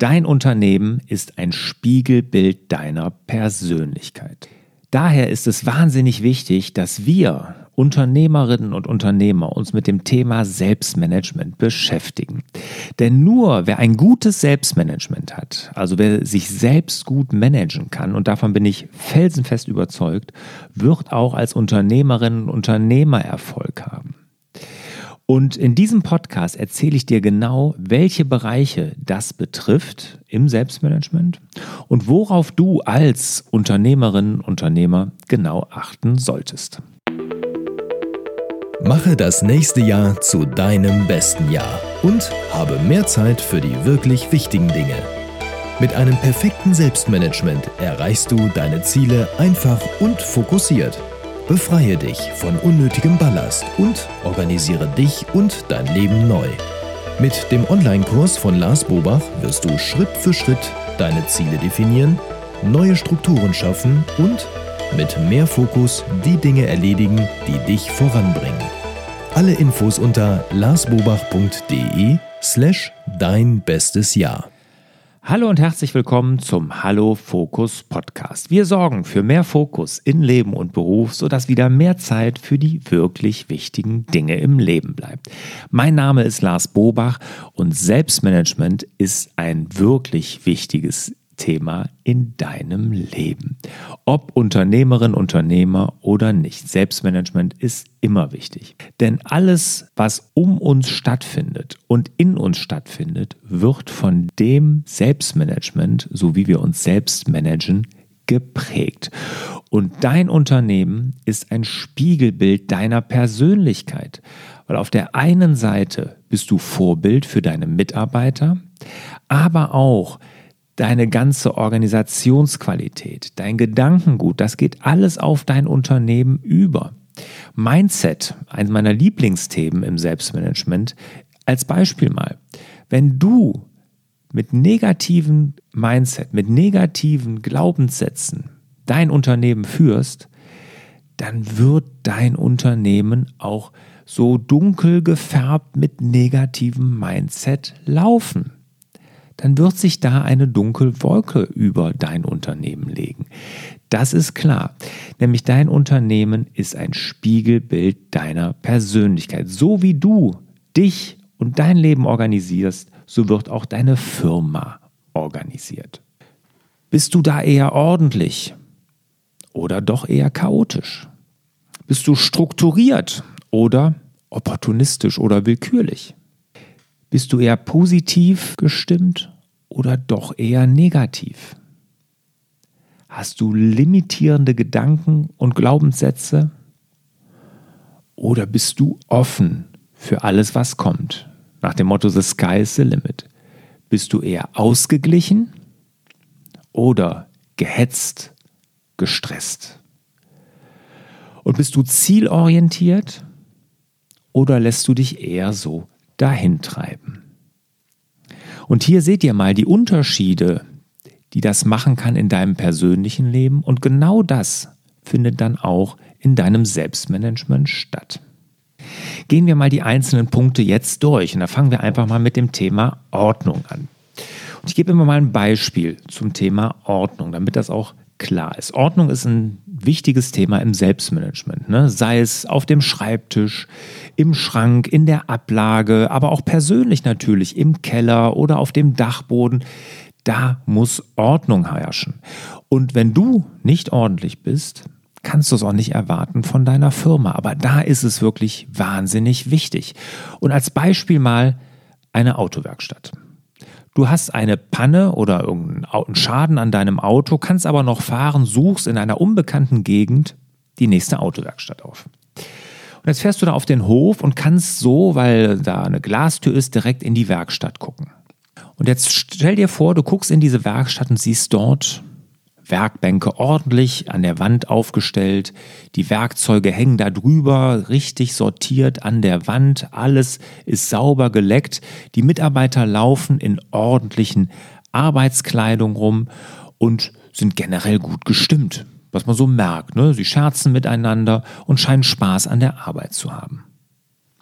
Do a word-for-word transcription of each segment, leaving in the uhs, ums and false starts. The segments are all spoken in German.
Dein Unternehmen ist ein Spiegelbild deiner Persönlichkeit. Daher ist es wahnsinnig wichtig, dass wir Unternehmerinnen und Unternehmer uns mit dem Thema Selbstmanagement beschäftigen. Denn nur wer ein gutes Selbstmanagement hat, also wer sich selbst gut managen kann, und davon bin ich felsenfest überzeugt, wird auch als Unternehmerinnen und Unternehmer Erfolg haben. Und in diesem Podcast erzähle ich dir genau, welche Bereiche das betrifft im Selbstmanagement und worauf du als Unternehmerin, Unternehmer genau achten solltest. Mache das nächste Jahr zu deinem besten Jahr und habe mehr Zeit für die wirklich wichtigen Dinge. Mit einem perfekten Selbstmanagement erreichst du deine Ziele einfach und fokussiert. Befreie dich von unnötigem Ballast und organisiere dich und dein Leben neu. Mit dem Online-Kurs von Lars Bobach wirst du Schritt für Schritt deine Ziele definieren, neue Strukturen schaffen und mit mehr Fokus die Dinge erledigen, die dich voranbringen. Alle Infos unter larsbobach.de slash dein bestes Jahr. Hallo und herzlich willkommen zum Hallo Fokus Podcast. Wir sorgen für mehr Fokus in Leben und Beruf, sodass wieder mehr Zeit für die wirklich wichtigen Dinge im Leben bleibt. Mein Name ist Lars Bobach und Selbstmanagement ist ein wirklich wichtiges Thema in deinem Leben. Ob Unternehmerin, Unternehmer oder nicht, Selbstmanagement ist immer wichtig. Denn alles, was um uns stattfindet und in uns stattfindet, wird von dem Selbstmanagement, so wie wir uns selbst managen, geprägt. Und dein Unternehmen ist ein Spiegelbild deiner Persönlichkeit. Weil auf der einen Seite bist du Vorbild für deine Mitarbeiter, aber auch deine ganze Organisationsqualität, dein Gedankengut, das geht alles auf dein Unternehmen über. Mindset, eines meiner Lieblingsthemen im Selbstmanagement, als Beispiel mal. Wenn du mit negativen Mindset, mit negativen Glaubenssätzen dein Unternehmen führst, dann wird dein Unternehmen auch so dunkel gefärbt mit negativem Mindset laufen. Dann wird sich da eine dunkle Wolke über dein Unternehmen legen. Das ist klar, nämlich dein Unternehmen ist ein Spiegelbild deiner Persönlichkeit. So wie du dich und dein Leben organisierst, so wird auch deine Firma organisiert. Bist du da eher ordentlich oder doch eher chaotisch? Bist du strukturiert oder opportunistisch oder willkürlich? Bist du eher positiv gestimmt oder doch eher negativ? Hast du limitierende Gedanken und Glaubenssätze? Oder bist du offen für alles, was kommt? Nach dem Motto, the sky is the limit. Bist du eher ausgeglichen oder gehetzt, gestresst? Und bist du zielorientiert oder lässt du dich eher so dahin treiben? Und hier seht ihr mal die Unterschiede, die das machen kann in deinem persönlichen Leben, und genau das findet dann auch in deinem Selbstmanagement statt. Gehen wir mal die einzelnen Punkte jetzt durch und da fangen wir einfach mal mit dem Thema Ordnung an. Und ich gebe immer mal ein Beispiel zum Thema Ordnung, damit das auch klar ist. Ordnung ist ein wichtiges Thema im Selbstmanagement, ne? Sei es auf dem Schreibtisch, im Schrank, in der Ablage, aber auch persönlich natürlich im Keller oder auf dem Dachboden. Da muss Ordnung herrschen. Und wenn du nicht ordentlich bist, kannst du es auch nicht erwarten von deiner Firma. Aber da ist es wirklich wahnsinnig wichtig. Und als Beispiel mal eine Autowerkstatt. Du hast eine Panne oder irgendeinen Schaden an deinem Auto, kannst aber noch fahren, suchst in einer unbekannten Gegend die nächste Autowerkstatt auf. Und jetzt fährst du da auf den Hof und kannst so, weil da eine Glastür ist, direkt in die Werkstatt gucken. Und jetzt stell dir vor, du guckst in diese Werkstatt und siehst dort Werkbänke ordentlich an der Wand aufgestellt, die Werkzeuge hängen da drüber, richtig sortiert an der Wand, alles ist sauber geleckt, die Mitarbeiter laufen in ordentlichen Arbeitskleidung rum und sind generell gut gestimmt, was man so merkt, ne? Sie scherzen miteinander und scheinen Spaß an der Arbeit zu haben.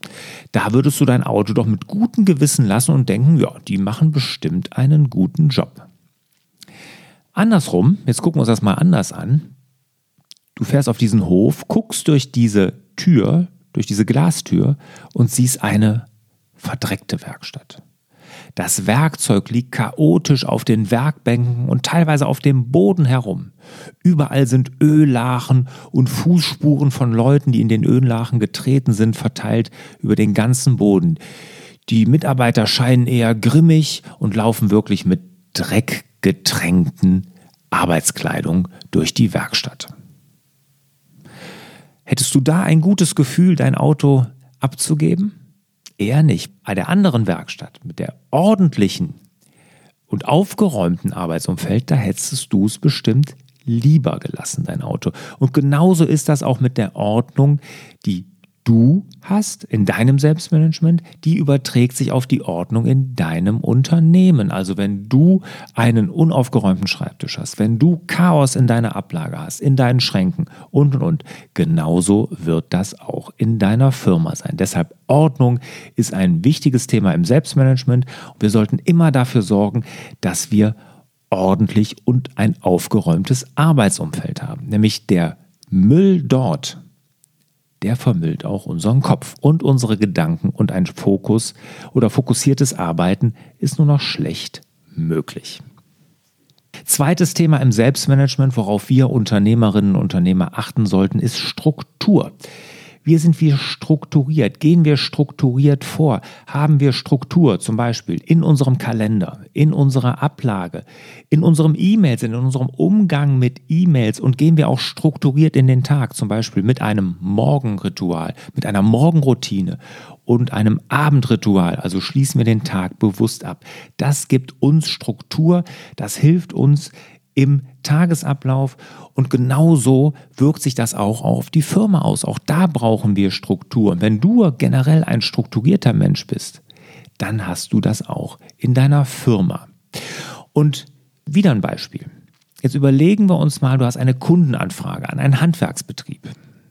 Da würdest du dein Auto doch mit gutem Gewissen lassen und denken, ja, die machen bestimmt einen guten Job. Andersrum, jetzt gucken wir uns das mal anders an. Du fährst auf diesen Hof, guckst durch diese Tür, durch diese Glastür und siehst eine verdreckte Werkstatt. Das Werkzeug liegt chaotisch auf den Werkbänken und teilweise auf dem Boden herum. Überall sind Öllachen und Fußspuren von Leuten, die in den Öllachen getreten sind, verteilt über den ganzen Boden. Die Mitarbeiter scheinen eher grimmig und laufen wirklich mit dreckgetränkten Arbeitskleidung durch die Werkstatt. Hättest du da ein gutes Gefühl, dein Auto abzugeben? Eher nicht. Bei der anderen Werkstatt, mit der ordentlichen und aufgeräumten Arbeitsumfeld, da hättest du es bestimmt lieber gelassen, dein Auto. Und genauso ist das auch mit der Ordnung, die du hast in deinem Selbstmanagement, die überträgt sich auf die Ordnung in deinem Unternehmen. Also wenn du einen unaufgeräumten Schreibtisch hast, wenn du Chaos in deiner Ablage hast, in deinen Schränken und, und, und, genauso wird das auch in deiner Firma sein. Deshalb Ordnung ist ein wichtiges Thema im Selbstmanagement. Wir sollten immer dafür sorgen, dass wir ordentlich und ein aufgeräumtes Arbeitsumfeld haben. Nämlich der Müll dort, der vermüllt auch unseren Kopf und unsere Gedanken, und ein Fokus oder fokussiertes Arbeiten ist nur noch schlecht möglich. Zweites Thema im Selbstmanagement, worauf wir Unternehmerinnen und Unternehmer achten sollten, ist Struktur. Wie sind wir strukturiert? Gehen wir strukturiert vor? Haben wir Struktur, zum Beispiel in unserem Kalender, in unserer Ablage, in unserem E-Mails, in unserem Umgang mit E-Mails, und gehen wir auch strukturiert in den Tag, zum Beispiel mit einem Morgenritual, mit einer Morgenroutine und einem Abendritual, also schließen wir den Tag bewusst ab. Das gibt uns Struktur, das hilft uns im Tagesablauf, und genauso wirkt sich das auch auf die Firma aus. Auch da brauchen wir Struktur. Und wenn du generell ein strukturierter Mensch bist, dann hast du das auch in deiner Firma. Und wieder ein Beispiel. Jetzt überlegen wir uns mal, du hast eine Kundenanfrage an einen Handwerksbetrieb.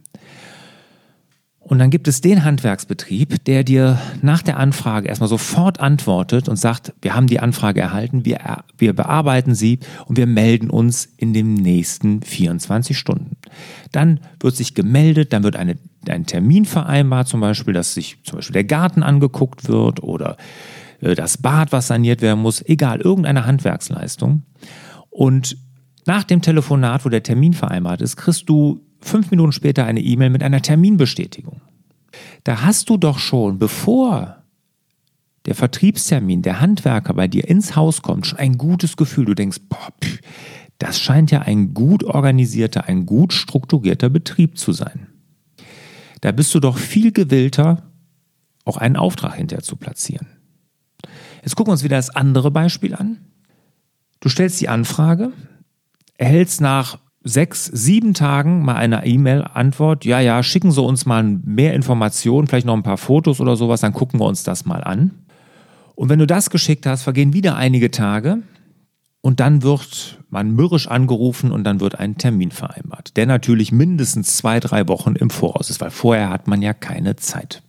Und dann gibt es den Handwerksbetrieb, der dir nach der Anfrage erstmal sofort antwortet und sagt, wir haben die Anfrage erhalten, wir, wir bearbeiten sie und wir melden uns in den nächsten vierundzwanzig Stunden. Dann wird sich gemeldet, dann wird eine, ein Termin vereinbart, zum Beispiel, dass sich zum Beispiel der Garten angeguckt wird oder äh, das Bad, was saniert werden muss, egal, irgendeine Handwerksleistung. Und nach dem Telefonat, wo der Termin vereinbart ist, kriegst du fünf Minuten später eine E-Mail mit einer Terminbestätigung. Da hast du doch schon, bevor der Vertriebstermin, der Handwerker bei dir ins Haus kommt, schon ein gutes Gefühl. Du denkst, boah, pff, das scheint ja ein gut organisierter, ein gut strukturierter Betrieb zu sein. Da bist du doch viel gewillter, auch einen Auftrag hinterher zu platzieren. Jetzt gucken wir uns wieder das andere Beispiel an. Du stellst die Anfrage, erhältst nach sechs, sieben Tagen mal eine E-Mail-Antwort, ja, ja, schicken Sie uns mal mehr Informationen, vielleicht noch ein paar Fotos oder sowas, dann gucken wir uns das mal an. Und wenn du das geschickt hast, vergehen wieder einige Tage und dann wird man mürrisch angerufen und dann wird ein Termin vereinbart, der natürlich mindestens zwei, drei Wochen im Voraus ist, weil vorher hat man ja keine Zeit.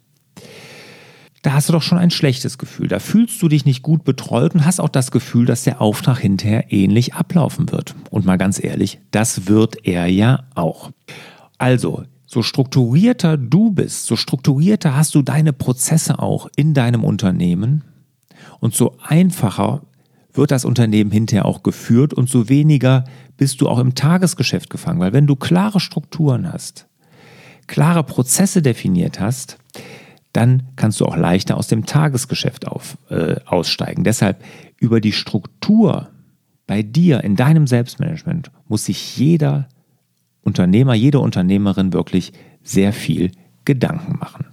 Da hast du doch schon ein schlechtes Gefühl. Da fühlst du dich nicht gut betreut und hast auch das Gefühl, dass der Auftrag hinterher ähnlich ablaufen wird. Und mal ganz ehrlich, das wird er ja auch. Also, so strukturierter du bist, so strukturierter hast du deine Prozesse auch in deinem Unternehmen, und so einfacher wird das Unternehmen hinterher auch geführt und so weniger bist du auch im Tagesgeschäft gefangen. Weil wenn du klare Strukturen hast, klare Prozesse definiert hast, dann kannst du auch leichter aus dem Tagesgeschäft auf, äh, aussteigen. Deshalb über die Struktur bei dir in deinem Selbstmanagement muss sich jeder Unternehmer, jede Unternehmerin wirklich sehr viel Gedanken machen.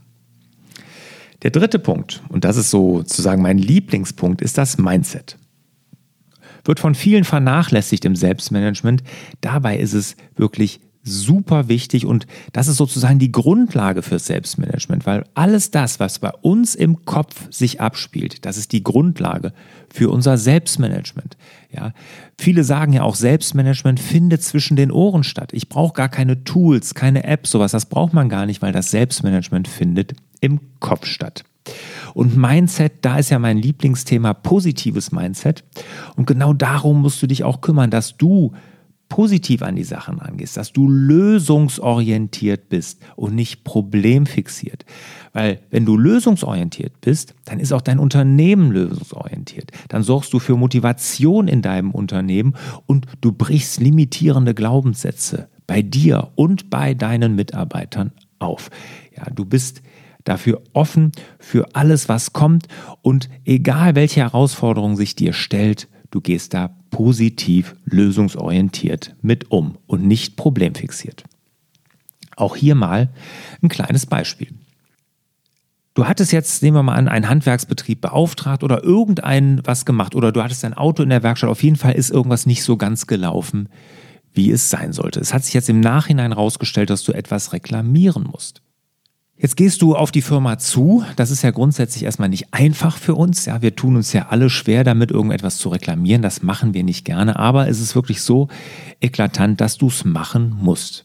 Der dritte Punkt, und das ist sozusagen mein Lieblingspunkt, ist das Mindset. Wird von vielen vernachlässigt im Selbstmanagement. Dabei ist es wirklich super wichtig, und das ist sozusagen die Grundlage fürs Selbstmanagement, weil alles das, was bei uns im Kopf sich abspielt, das ist die Grundlage für unser Selbstmanagement. Ja, viele sagen ja auch, Selbstmanagement findet zwischen den Ohren statt. Ich brauche gar keine Tools, keine Apps, sowas, das braucht man gar nicht, weil das Selbstmanagement findet im Kopf statt. Und Mindset, da ist ja mein Lieblingsthema positives Mindset. Und genau darum musst du dich auch kümmern, dass du positiv an die Sachen angehst, dass du lösungsorientiert bist und nicht problemfixiert. Weil wenn du lösungsorientiert bist, dann ist auch dein Unternehmen lösungsorientiert. Dann sorgst du für Motivation in deinem Unternehmen und du brichst limitierende Glaubenssätze bei dir und bei deinen Mitarbeitern auf. Ja, du bist dafür offen für alles, was kommt, und egal welche Herausforderung sich dir stellt, du gehst da positiv, lösungsorientiert mit um und nicht problemfixiert. Auch hier mal ein kleines Beispiel. Du hattest jetzt, nehmen wir mal an, einen Handwerksbetrieb beauftragt oder irgendein was gemacht oder du hattest ein Auto in der Werkstatt. Auf jeden Fall ist irgendwas nicht so ganz gelaufen, wie es sein sollte. Es hat sich jetzt im Nachhinein herausgestellt, dass du etwas reklamieren musst. Jetzt gehst du auf die Firma zu. Das ist ja grundsätzlich erstmal nicht einfach für uns. Ja, wir tun uns ja alle schwer damit, irgendetwas zu reklamieren. Das machen wir nicht gerne. Aber es ist wirklich so eklatant, dass du es machen musst.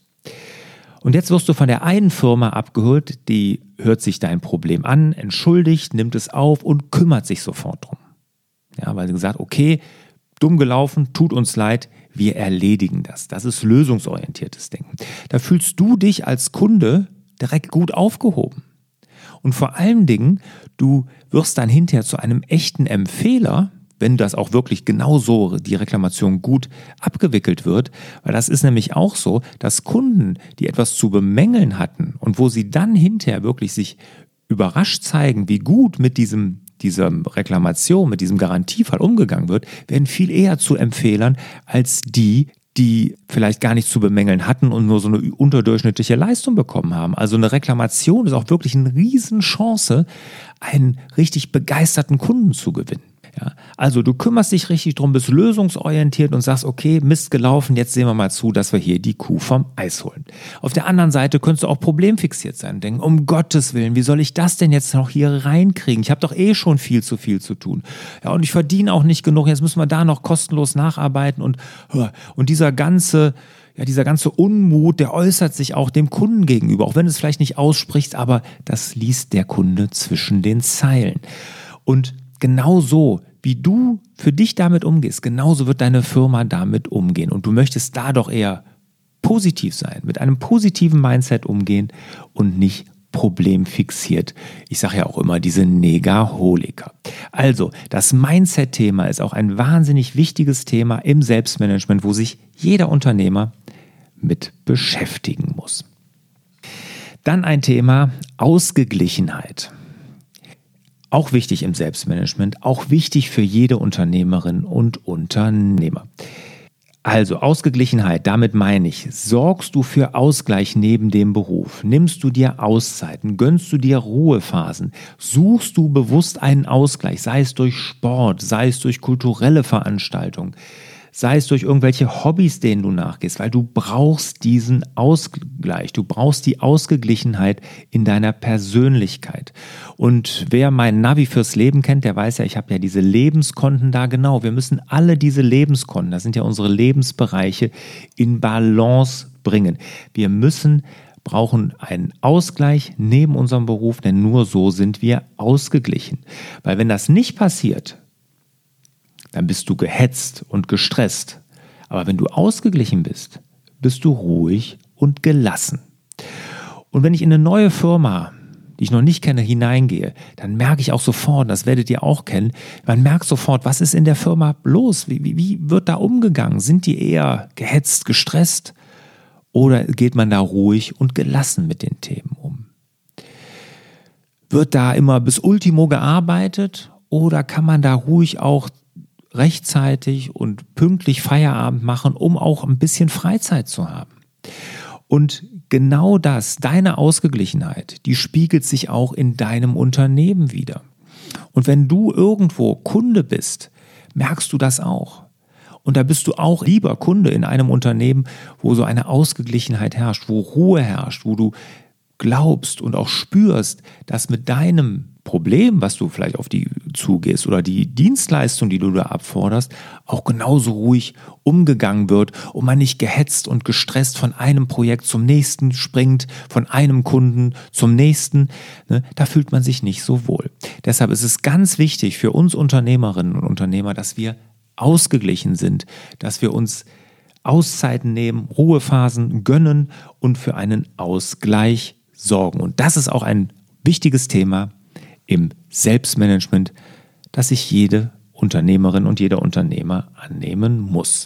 Und jetzt wirst du von der einen Firma abgeholt, die hört sich dein Problem an, entschuldigt, nimmt es auf und kümmert sich sofort drum. Ja, weil sie gesagt, okay, dumm gelaufen, tut uns leid, wir erledigen das. Das ist lösungsorientiertes Denken. Da fühlst du dich als Kunde direkt gut aufgehoben. Und vor allen Dingen, du wirst dann hinterher zu einem echten Empfehler, wenn das auch wirklich genauso die Reklamation gut abgewickelt wird, weil das ist nämlich auch so, dass Kunden, die etwas zu bemängeln hatten und wo sie dann hinterher wirklich sich überrascht zeigen, wie gut mit diesem dieser Reklamation, mit diesem Garantiefall umgegangen wird, werden viel eher zu Empfehlern als die, die vielleicht gar nichts zu bemängeln hatten und nur so eine unterdurchschnittliche Leistung bekommen haben. Also eine Reklamation ist auch wirklich eine Riesenchance, einen richtig begeisterten Kunden zu gewinnen. Ja, also du kümmerst dich richtig drum, bist lösungsorientiert und sagst, okay, Mist gelaufen, jetzt sehen wir mal zu, dass wir hier die Kuh vom Eis holen. Auf der anderen Seite könntest du auch problemfixiert sein und denken, um Gottes Willen, wie soll ich das denn jetzt noch hier reinkriegen? Ich habe doch eh schon viel zu viel zu tun. Ja, und ich verdiene auch nicht genug, jetzt müssen wir da noch kostenlos nacharbeiten und, und dieser ganze... Ja, dieser ganze Unmut, der äußert sich auch dem Kunden gegenüber, auch wenn es vielleicht nicht ausspricht, aber das liest der Kunde zwischen den Zeilen. Und genauso wie du für dich damit umgehst, genauso wird deine Firma damit umgehen. Und du möchtest da doch eher positiv sein, mit einem positiven Mindset umgehen und nicht problemfixiert. Ich sage ja auch immer diese Negaholiker. Also, das Mindset-Thema ist auch ein wahnsinnig wichtiges Thema im Selbstmanagement, wo sich jeder Unternehmer mit beschäftigen muss. Dann ein Thema Ausgeglichenheit. Auch wichtig im Selbstmanagement, auch wichtig für jede Unternehmerin und Unternehmer. Also Ausgeglichenheit, damit meine ich, sorgst du für Ausgleich neben dem Beruf? Nimmst du dir Auszeiten? Gönnst du dir Ruhephasen? Suchst du bewusst einen Ausgleich, sei es durch Sport, sei es durch kulturelle Veranstaltungen, sei es durch irgendwelche Hobbys, denen du nachgehst, weil du brauchst diesen Ausgleich, du brauchst die Ausgeglichenheit in deiner Persönlichkeit. Und wer mein Navi fürs Leben kennt, der weiß ja, ich habe ja diese Lebenskonten da, genau. Wir müssen alle diese Lebenskonten, das sind ja unsere Lebensbereiche, in Balance bringen. Wir müssen brauchen einen Ausgleich neben unserem Beruf, denn nur so sind wir ausgeglichen. Weil wenn das nicht passiert, dann bist du gehetzt und gestresst. Aber wenn du ausgeglichen bist, bist du ruhig und gelassen. Und wenn ich in eine neue Firma, die ich noch nicht kenne, hineingehe, dann merke ich auch sofort, das werdet ihr auch kennen, man merkt sofort, was ist in der Firma los? Wie, wie, wie wird da umgegangen? Sind die eher gehetzt, gestresst? Oder geht man da ruhig und gelassen mit den Themen um? Wird da immer bis Ultimo gearbeitet? Oder kann man da ruhig auch rechtzeitig und pünktlich Feierabend machen, um auch ein bisschen Freizeit zu haben? Und genau das, deine Ausgeglichenheit, die spiegelt sich auch in deinem Unternehmen wider. Und wenn du irgendwo Kunde bist, merkst du das auch. Und da bist du auch lieber Kunde in einem Unternehmen, wo so eine Ausgeglichenheit herrscht, wo Ruhe herrscht, wo du glaubst und auch spürst, dass mit deinem Problem, was du vielleicht auf die zugehst oder die Dienstleistung, die du da abforderst, auch genauso ruhig umgegangen wird und man nicht gehetzt und gestresst von einem Projekt zum nächsten springt, von einem Kunden zum nächsten, ne, da fühlt man sich nicht so wohl. Deshalb ist es ganz wichtig für uns Unternehmerinnen und Unternehmer, dass wir ausgeglichen sind, dass wir uns Auszeiten nehmen, Ruhephasen gönnen und für einen Ausgleich sorgen. Und das ist auch ein wichtiges Thema im Selbstmanagement, das sich jede Unternehmerin und jeder Unternehmer annehmen muss.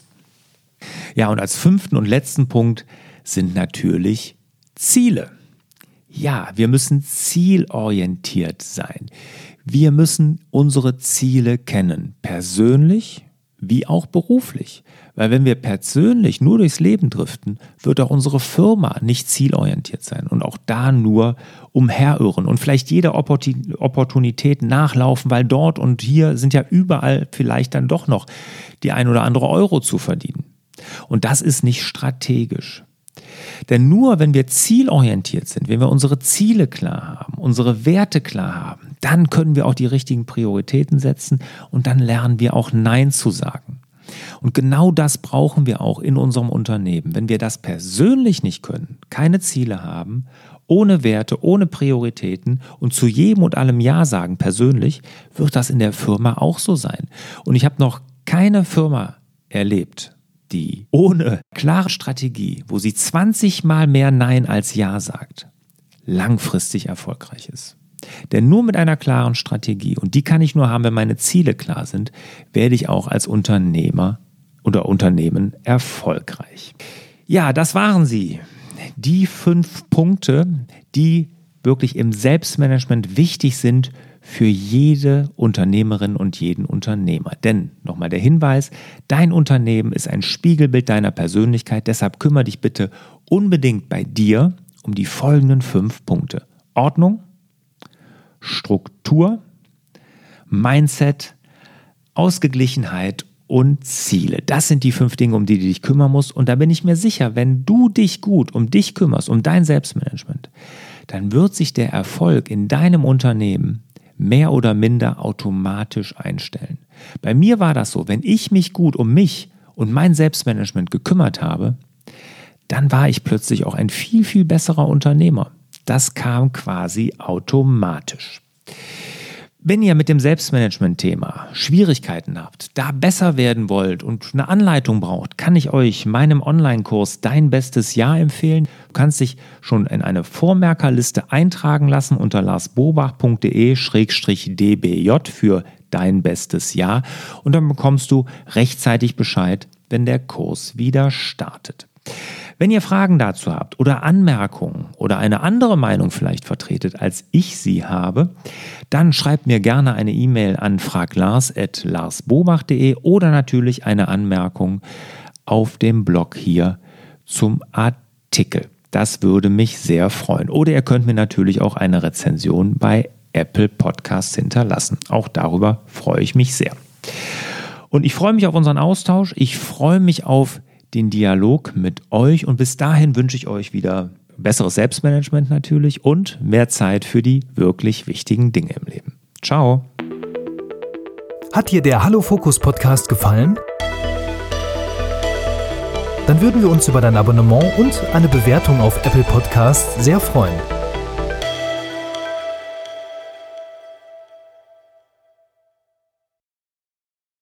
Ja, und als fünften und letzten Punkt sind natürlich Ziele. Ja, wir müssen zielorientiert sein. Wir müssen unsere Ziele kennen, persönlich wie auch beruflich. Weil wenn wir persönlich nur durchs Leben driften, wird auch unsere Firma nicht zielorientiert sein und auch da nur umherirren und vielleicht jede Opportunität nachlaufen, weil dort und hier sind ja überall vielleicht dann doch noch die ein oder andere Euro zu verdienen. Und das ist nicht strategisch. Denn nur wenn wir zielorientiert sind, wenn wir unsere Ziele klar haben, unsere Werte klar haben, dann können wir auch die richtigen Prioritäten setzen und dann lernen wir auch Nein zu sagen. Und genau das brauchen wir auch in unserem Unternehmen. Wenn wir das persönlich nicht können, keine Ziele haben, ohne Werte, ohne Prioritäten und zu jedem und allem Ja sagen persönlich, wird das in der Firma auch so sein. Und ich habe noch keine Firma erlebt, die ohne klare Strategie, wo sie zwanzig Mal mehr Nein als Ja sagt, langfristig erfolgreich ist. Denn nur mit einer klaren Strategie, und die kann ich nur haben, wenn meine Ziele klar sind, werde ich auch als Unternehmer oder Unternehmen erfolgreich. Ja, das waren sie. Die fünf Punkte, die wirklich im Selbstmanagement wichtig sind für jede Unternehmerin und jeden Unternehmer. Denn, nochmal der Hinweis, dein Unternehmen ist ein Spiegelbild deiner Persönlichkeit, deshalb kümmere dich bitte unbedingt bei dir um die folgenden fünf Punkte. Ordnung, Struktur, Mindset, Ausgeglichenheit und Ziele. Das sind die fünf Dinge, um die du dich kümmern musst. Und da bin ich mir sicher, wenn du dich gut um dich kümmerst, um dein Selbstmanagement, dann wird sich der Erfolg in deinem Unternehmen mehr oder minder automatisch einstellen. Bei mir war das so, wenn ich mich gut um mich und mein Selbstmanagement gekümmert habe, dann war ich plötzlich auch ein viel, viel besserer Unternehmer. Das kam quasi automatisch. Wenn ihr mit dem Selbstmanagement-Thema Schwierigkeiten habt, da besser werden wollt und eine Anleitung braucht, kann ich euch meinem Online-Kurs Dein bestes Jahr empfehlen. Du kannst dich schon in eine Vormerkerliste eintragen lassen unter larsbobach punkt de slash d b j für Dein bestes Jahr und dann bekommst du rechtzeitig Bescheid, wenn der Kurs wieder startet. Wenn ihr Fragen dazu habt oder Anmerkungen oder eine andere Meinung vielleicht vertretet, als ich sie habe, dann schreibt mir gerne eine E-Mail an fraglars at larsbobach punkt de oder natürlich eine Anmerkung auf dem Blog hier zum Artikel. Das würde mich sehr freuen. Oder ihr könnt mir natürlich auch eine Rezension bei Apple Podcasts hinterlassen. Auch darüber freue ich mich sehr. Und ich freue mich auf unseren Austausch. Ich freue mich auf den Dialog mit euch und bis dahin wünsche ich euch wieder besseres Selbstmanagement natürlich und mehr Zeit für die wirklich wichtigen Dinge im Leben. Ciao! Hat dir der Hallo Fokus Podcast gefallen? Dann würden wir uns über dein Abonnement und eine Bewertung auf Apple Podcasts sehr freuen.